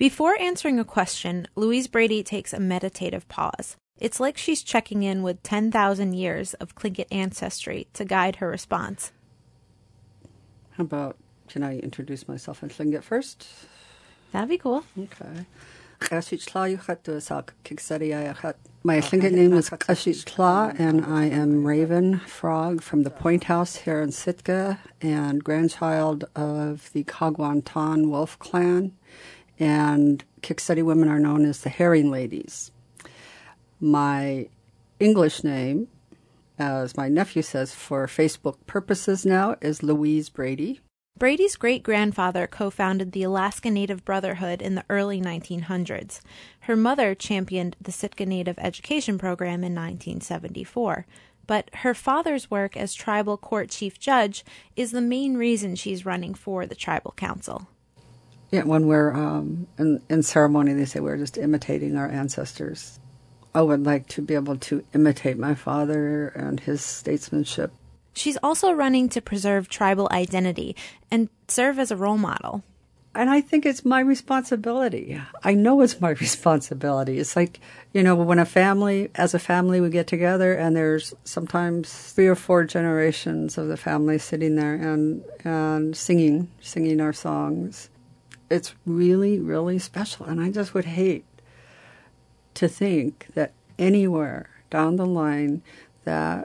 Before answering a question, Louise Brady takes a meditative pause. It's like she's checking in with 10,000 years of Tlingit ancestry to guide her response. How about, can I introduce myself in Tlingit first? That'd be cool. Okay. My Tlingit name is Kashich Tla, and I am Raven Frog from the Point House here in Sitka, and grandchild of the Kagwantan Wolf Clan, and Kikseti women are known as the Herring Ladies. My English name, as my nephew says for Facebook purposes now, is Louise Brady. Brady's great-grandfather co-founded the Alaska Native Brotherhood in the early 1900s. Her mother championed the Sitka Native Education Program in 1974. But her father's work as tribal court chief judge is the main reason she's running for the tribal council. Yeah, when we're in ceremony, they say we're just imitating our ancestors. I would like to be able to imitate my father and his statesmanship. She's also running to preserve tribal identity and serve as a role model. And I think it's my responsibility. I know it's my responsibility. It's like, when as a family, we get together and there's sometimes 3 or 4 generations of the family sitting there and singing our songs. It's really, really special. And I just would hate to think that anywhere down the line that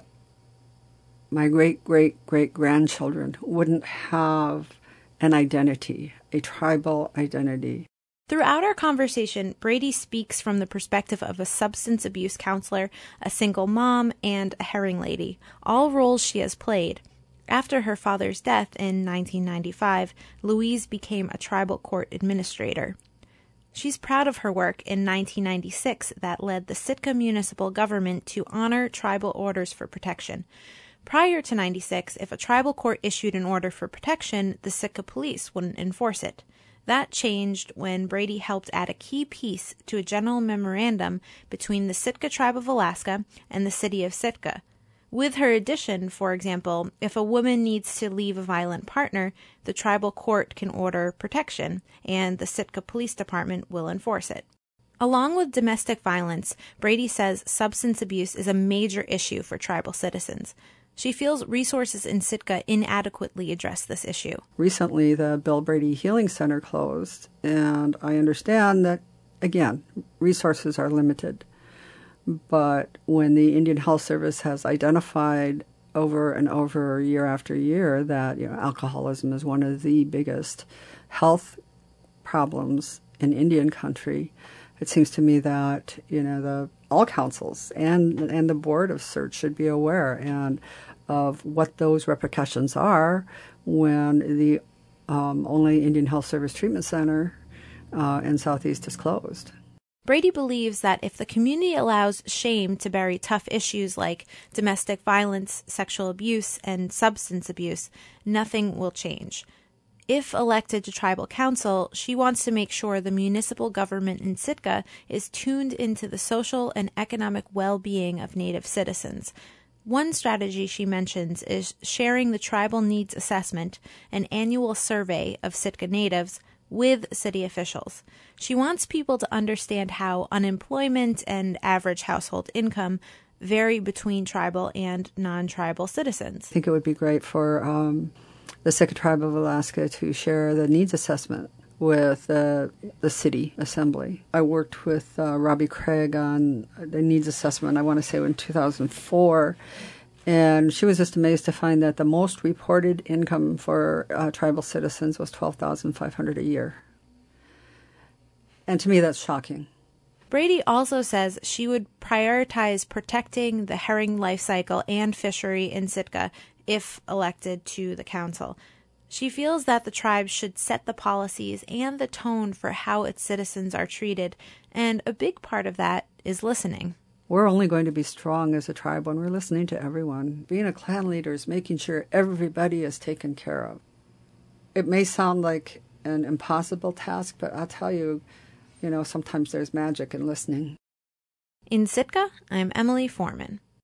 my great-great-great-grandchildren wouldn't have an identity, a tribal identity. Throughout our conversation, Brady speaks from the perspective of a substance abuse counselor, a single mom, and a herring lady, all roles she has played. After her father's death in 1995, Louise became a tribal court administrator. She's proud of her work in 1996 that led the Sitka municipal government to honor tribal orders for protection. Prior to 96, if a tribal court issued an order for protection, the Sitka police wouldn't enforce it. That changed when Brady helped add a key piece to a general memorandum between the Sitka Tribe of Alaska and the city of Sitka. With her addition, for example, if a woman needs to leave a violent partner, the tribal court can order protection, and the Sitka Police Department will enforce it. Along with domestic violence, Brady says substance abuse is a major issue for tribal citizens. She feels resources in Sitka inadequately address this issue. Recently, the Bill Brady Healing Center closed, and I understand that, again, resources are limited. But when the Indian Health Service has identified over and over, year after year, that alcoholism is one of the biggest health problems in Indian country, it seems to me that all councils and the board of search should be aware and of what those repercussions are when the only Indian Health Service treatment center in Southeast is closed. Brady believes that if the community allows shame to bury tough issues like domestic violence, sexual abuse, and substance abuse, nothing will change. If elected to tribal council, she wants to make sure the municipal government in Sitka is tuned into the social and economic well-being of Native citizens. One strategy she mentions is sharing the Tribal Needs Assessment, an annual survey of Sitka natives, with city officials. She wants people to understand how unemployment and average household income vary between tribal and non-tribal citizens. I think it would be great for the Sitka Tribe of Alaska to share the needs assessment with the city assembly. I worked with Robbie Craig on the needs assessment, I want to say in 2004, and she was just amazed to find that the most reported income for tribal citizens was $12,500 a year. And to me, that's shocking. Brady also says she would prioritize protecting the herring life cycle and fishery in Sitka if elected to the council. She feels that the tribe should set the policies and the tone for how its citizens are treated, and a big part of that is listening. We're only going to be strong as a tribe when we're listening to everyone. Being a clan leader is making sure everybody is taken care of. It may sound like an impossible task, but I'll tell you, sometimes there's magic in listening. In Sitka, I'm Emily Foreman.